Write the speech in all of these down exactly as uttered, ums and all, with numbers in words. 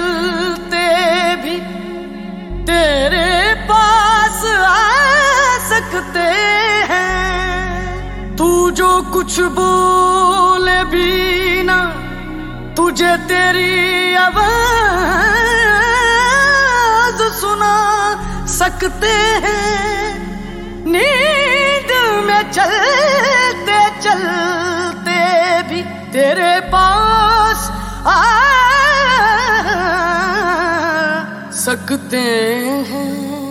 चलते भी तेरे पास आ सकते हैं। तू जो कुछ बोले भी ना, तुझे तेरी आवाज सुना सकते हैं। नींद में चलते चलते भी तेरे पास आ सकते हैं।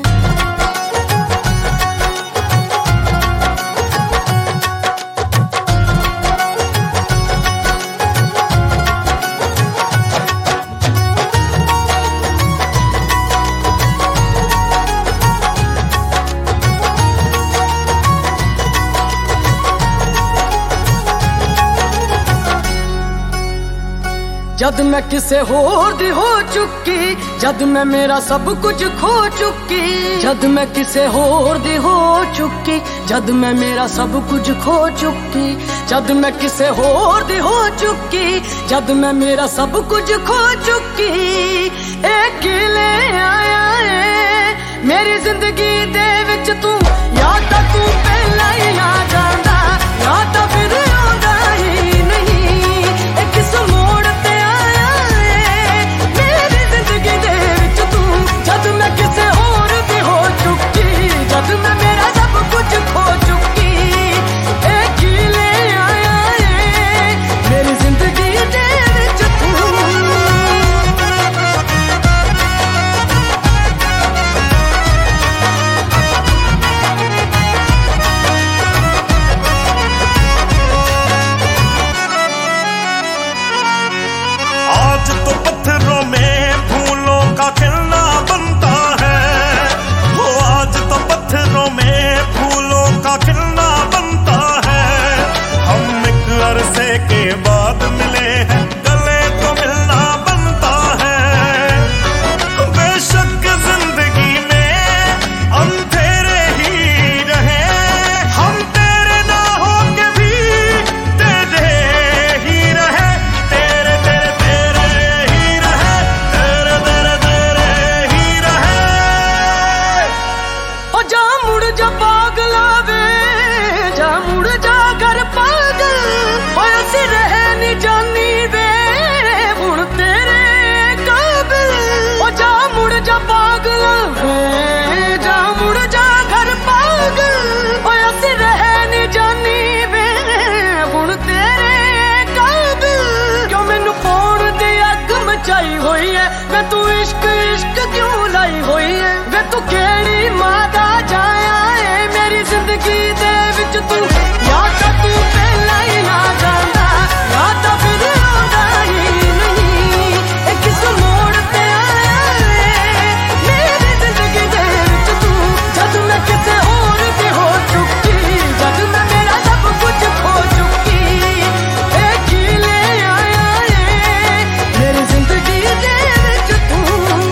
जद मैं किसे होर दी हो चुकी, जद मैं मेरा सब कुछ खो चुकी। जद मैं किसे होर दी हो चुकी, जद मैं मेरा सब कुछ खो चुकी। जद मैं किसे होर दी हो चुकी, जद मैं मेरा सब कुछ खो चुकी। एक ले आया है मेरी जिंदगी दे विच तू, या तां तू पहला ही आ जांदा, या तां फिर आंदा ही नहीं। एक किस मोड़ जद मैं किसे और भी हो चुकी, जद मैं मेरा सब कुछ खो चुकी। एक ही ले आया है मेरी जिंदगी दे विच तू। आज तो पत्थरों में फूलों का खिलना बनता है। वो आज तो पत्थरों में फूलों का खिलना बनता है। हम एक अरसे के बाद मिले हैं, गले तो मिलना बनता है। बेशक जिंदगी में अंधेरे ही रहे, हम तेरे ना होके भी तेरे ही रहे। तेरे तेरे तेरे ही रहे, तेरे तेरे तेरे ही रहे। ओ जा मुड़ जा पागला वे, जा मुड़ जा घर पागल। ओ असी रहे नी जानी वे हुण तेरे काबिल। ओ जा मुड़ जा पागला वे, जा मुड़ जा घर पागल। ओ असी रहे नी जानी वे हुण तेरे काबिल। क्यों मैनू पाउण दी अग मचाई होई है, मैं तू इश्क इश्क क्यों लाई होई है। वे तू केड़ी मां दा जाया है मेरी जिंदगी दे विच तू, या तां तू पहला ही आ जांदा, या तां फिर आंदा ही नहीं। एक किस मोड़ ते आया है मेरी जिंदगी दे विच तू। जद मैं किसे होर दी हो चुकी, जद मैं मेरा सब कुछ खो चुकी। एक ही ले आया है मेरी जिंदगी दे विच तू।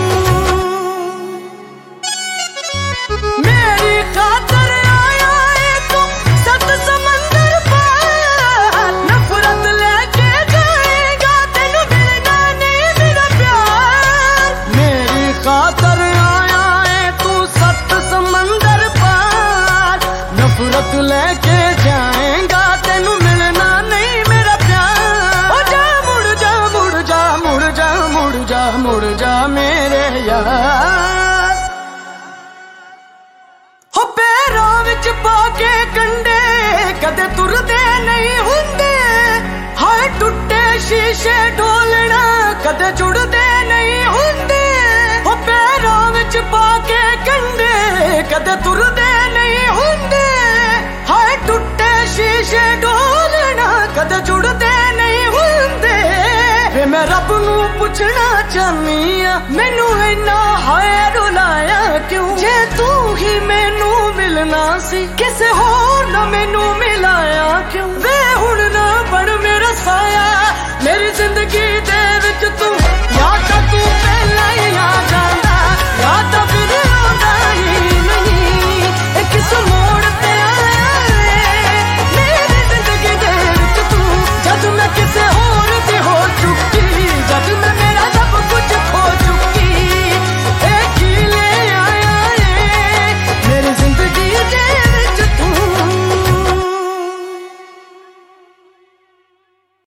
मेरी खातर आया है तू सत समंदर पार। नफरत लेके जाएगा तेनू मिलना नहीं मेरा प्यार। मेरी खातर आया है तू सत समंदर पार। नफरत लेके जाएगा तेनू मिलना नहीं मेरा प्यार। ओ जा मुड़ जा मुड़ जा मुड़ जा मुड़ जा मुड़ जा मेरे यार। हो पैरों विच पाके कंडे कदे तुरदे नहीं हुंदे। हाय टुट्टे शीशे ढोलना कदे जुड़दे नहीं हुंदे। हो पैरों विच पाके कंडे कदे तुरदे नहीं हुंदे। हाय टुट्टे शीशे ढोलना कदे जुड़दे नहीं हुंदे। वे मैं रब नू पुछना चाहनी आ, मैनू इन्ना हाय रुलाया क्यों। जे तू ही मैनू मिलना सी, किसे होर ना मैनू मिलाया क्यों। वे हुण ना बन मेरा साया।